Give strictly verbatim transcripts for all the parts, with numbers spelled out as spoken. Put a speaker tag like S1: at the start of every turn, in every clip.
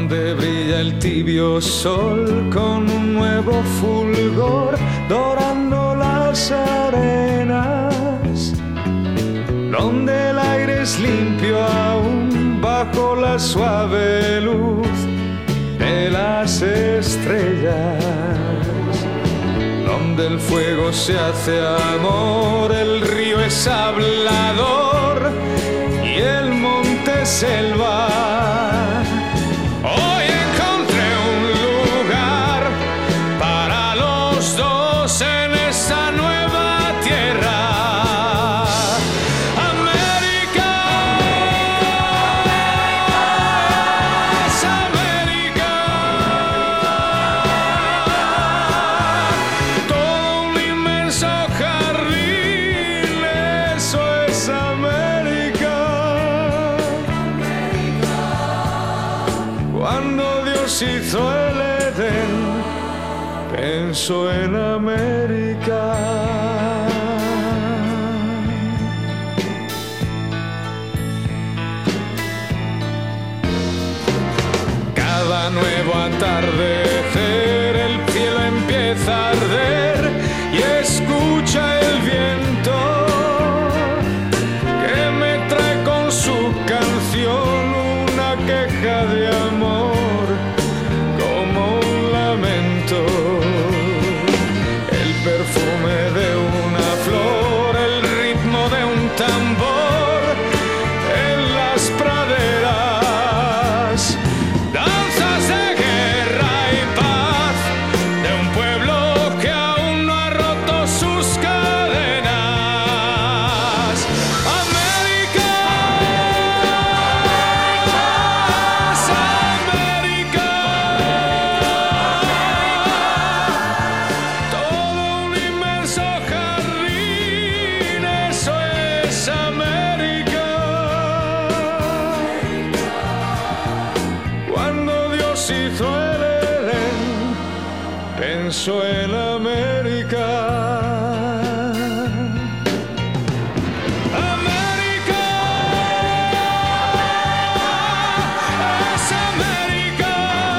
S1: donde brilla el tibio sol con un nuevo fulgor dorando las arenas, donde el aire es limpio aún bajo la suave luz de las estrellas, donde el fuego se hace amor, el río es hablador y el monte selva. Hoy encontré un lugar para los dos en esta nueva tierra. América es América. Todo un inmenso jardín, eso es América. Cuando Dios hizo el Edén, pensó en América. Cada nuevo atardecer el cielo empieza a arder y escucha el viento que me trae con su canción una queja de amor como un lamento. El perfume de una flor, el ritmo de un tambor en las praderas. Danzas de guerra y paz de un pueblo que aún no ha roto sus cadenas. América es América. Todo un inmenso jardín, eso es América. Cuando Dios hizo el Edén, pensó en América. América es América.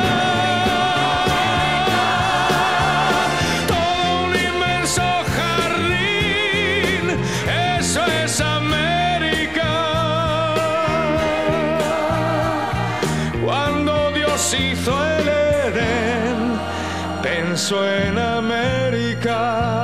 S1: Todo un inmenso jardín, eso es América. Cuando Dios hizo el Edén, pensó en América.